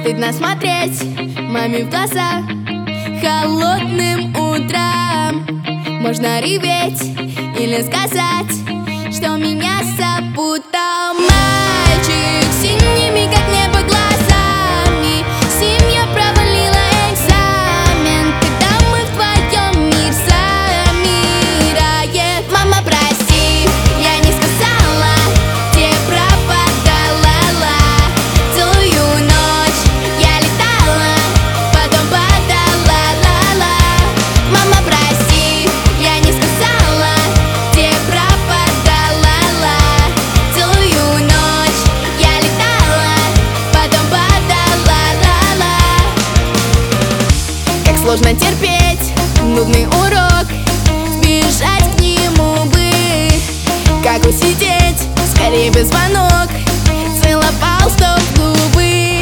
стыдно смотреть маме в глаза холодным утром. Можно реветь или сказать, что меня запутал мальчик с синими, как небо, глазами. Семья провалила экзамен, когда мы вдвоем мир замирает. Мама, прости, я не сказала, где пропадала. Целую ночь я летала, потом падала, ла-ла. Мама, прости, я не сказала, где пропадала. Целую ночь я летала, потом падала, ла-ла. Как сложно терпеть нудный урок, сбежать к нему бы. Как усидеть, скорее бы звонок целовал, стоп, губы.